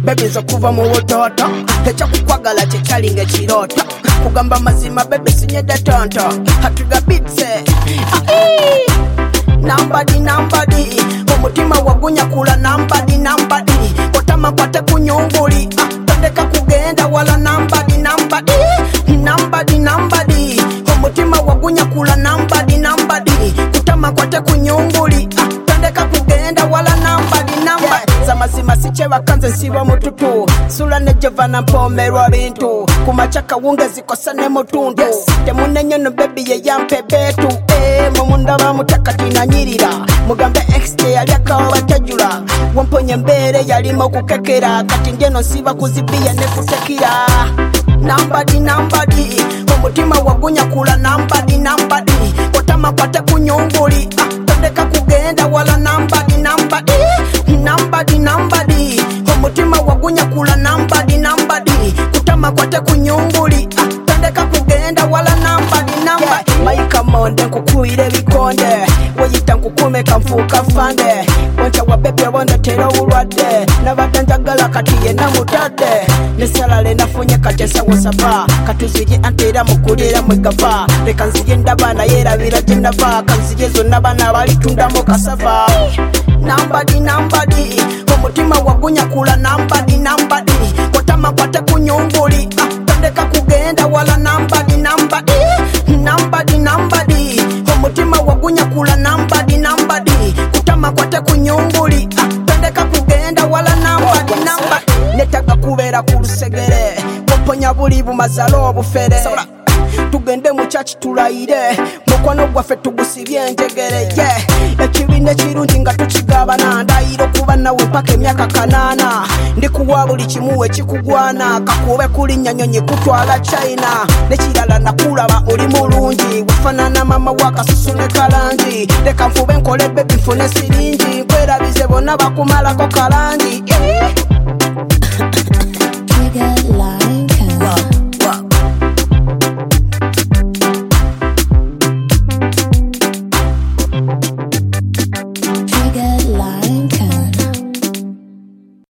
baby nzo kuva mu butoto ekyokukwagala kyekyali ng'ekirooto kugamba mazima baby sinyedde tonto hatugabitse nambadi omutima wagunya kula nambadi otama kwate kunyunguli tandeka kugenda wala nambadi omutima wagunya kula nambadi kutama kwate kunyunguli tandeka kugenda wala nambadi zamazima siche bakanze nsiba mututu sula nejevana mpomerwa bintu kumachaka wunga zikosane mutundu temunenyo no baby ye yampe betu mumunda bamutakati na nyirira mugambe XT yali akawa batajula wamponye mbere yalimo kukekera kati njeno nsiba kuzibiya ne kutekira nambadi omutima wagunya kula nambadi otama kwate kunyunguli tandeka kugenda wala nambadi omutima wagunya kula nambadi kutama kwate kunyunguli tandeka kugenda wala nambadi maika monde nkukuire bikonde weyita nkukume kanfuuka fande oncha wa bebe wondatera ulwadde nabatanjagala kati yenna mutadde nesalale nafunye katesawosaba katuzirye antera mukulira mwegava leka nzirye ndaba naye erabira gye nava kanzirye zonna bana balitundamu kasava nambadi omutima wagunya kula nambadi otama kwate kunyunguli tandeka kugenda wala nambadi omutima wagunya kula nambadi kutama kwate kunyunguli tandeka kugenda wala nambadi netaga kubeera ku lusegere wamponya buli bumazalo obufere tugende mu church tulayire mukwano gwaffe tugusibye enjegere ekibiina kirungi nga tukigabana ndayiro kuba nawe mpaka emyaka 8 ndikuwa buli kimu ekikugwana kakube kulinnya nyonyi kutwala China nekirala nakulaba oli mulungi wafanana mama wakasusu ne kalangi leka nfube nkole baby nfune siringi nkwerabize bonna bakumalako kalangi